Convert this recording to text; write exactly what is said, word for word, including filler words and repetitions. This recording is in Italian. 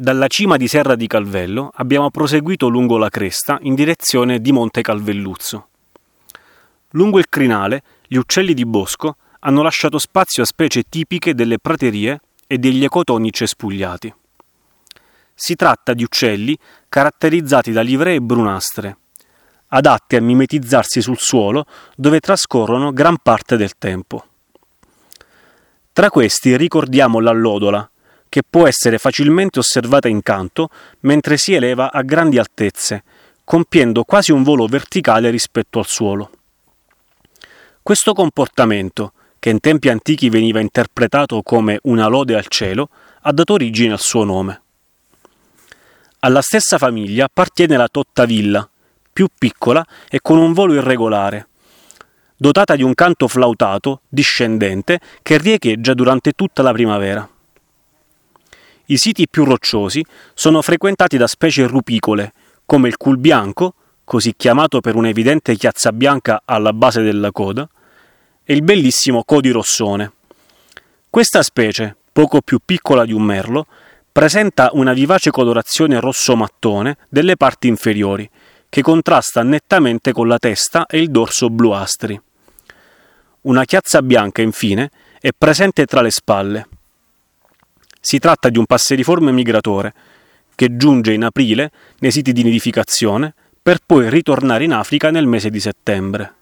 Dalla cima di Serra di Calvello abbiamo proseguito lungo la cresta in direzione di Monte Calvelluzzo. Lungo il crinale, gli uccelli di bosco hanno lasciato spazio a specie tipiche delle praterie e degli ecotoni cespugliati. Si tratta di uccelli caratterizzati da livree brunastre, adatti a mimetizzarsi sul suolo dove trascorrono gran parte del tempo. Tra questi ricordiamo l'allodola, che può essere facilmente osservata in canto mentre si eleva a grandi altezze, compiendo quasi un volo verticale rispetto al suolo. Questo comportamento, che in tempi antichi veniva interpretato come una lode al cielo, ha dato origine al suo nome. Alla stessa famiglia appartiene la tottavilla, più piccola e con un volo irregolare, dotata di un canto flautato, discendente, che riecheggia durante tutta la primavera. I siti più rocciosi sono frequentati da specie rupicole, come il culbianco, così chiamato per un'evidente chiazza bianca alla base della coda, e il bellissimo codirossone. Questa specie, poco più piccola di un merlo, presenta una vivace colorazione rosso-mattone delle parti inferiori, che contrasta nettamente con la testa e il dorso bluastri. Una chiazza bianca, infine, è presente tra le spalle. Si tratta di un passeriforme migratore, che giunge in aprile nei siti di nidificazione per poi ritornare in Africa nel mese di settembre.